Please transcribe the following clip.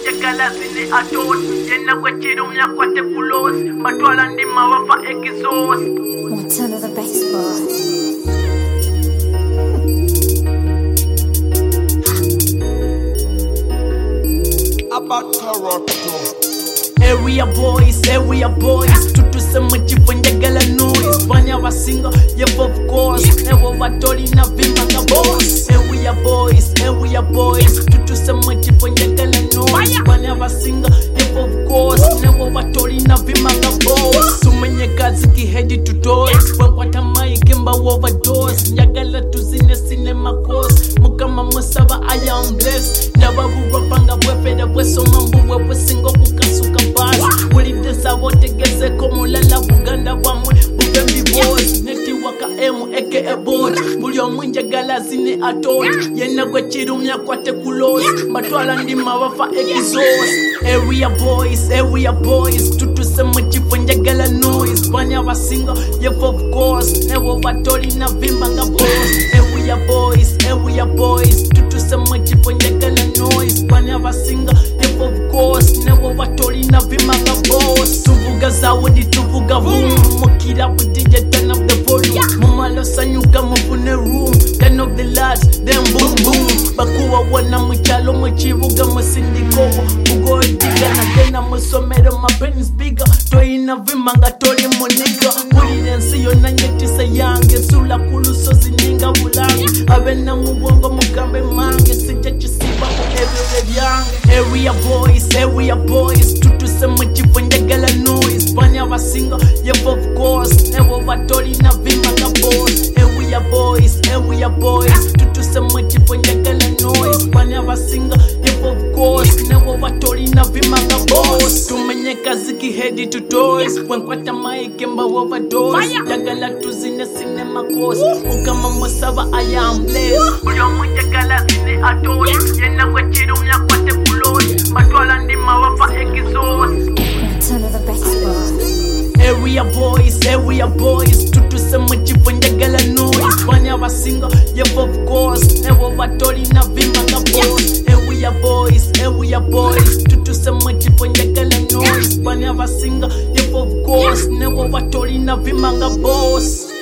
munjagala zine atot yenna kwekirumya kwate kulos matwala ndima wafa exhaust Montana the best boy. About Toronto. Area boys, tutusema chifonjagala noise Banya basinga, yep of course Never watori na vimanga boss Area boys, tutusema chifonjagala noise Banya basinga, yep of course Never watori na vimanga boss Sumenye kazi kihedi to toys Wakwata maike mba overdose Njagala tuzine cinema course Mukama musaba I am blessed Ndababu rapanga bwefede bwesoma mbuwe bwesingo kukasuka Ulidesa wote geze komulala buganda bwamwe bubembi boss Nekti waka emu aka bot Bulyo munjagala zine atot Yena gwe chirumya kwate kulos Matwala ndima wafa exhaust Area boys Tutusema chifonjagala noise Banya basinga, yep of course Newo watori na vimbanga boss Area boys Tutusema chifonjagala noise Banya basinga, yep of course Newo watori na vimanga boss Tuvuga zawadi tuvuga boom Mokira with DJ turn up the volume Mama lo sanyuka mufune room Turn up the lights then boom boom Bakuwa wana mchalo mchivuga masindikobo Ugo diga na tena musomero my pen is bigger Toina vimanga toli moniga Ulinensi yo na nyetisa yange Sula kuluso zininga bulange Avena muwongo mugambe mange Sija chisiba every yange Area boys Tutusema chifonjagala noise Banya basinga, yep of course Never watori na vimanga boss Area boys Tutusema chifonjagala noise Banya basinga, yep of course Never watori na vimanga boss Tumenye kazi kihedi to toys Wenkwata maike mba overdose Jagala tuzine cinema course Mukama musaba I am blessed Uyo munjagala zine atot Yena kwechirumya kwate kulos Matwala ndima wafa exhaust Montana the best boy. Area boys Tutusema chifonjagala noise Banya basinga, yep of course Never watori na vimanga boss Area boys Tutusema chifonjagala noise Banya basinga, yep of course Never watori na vimanga boss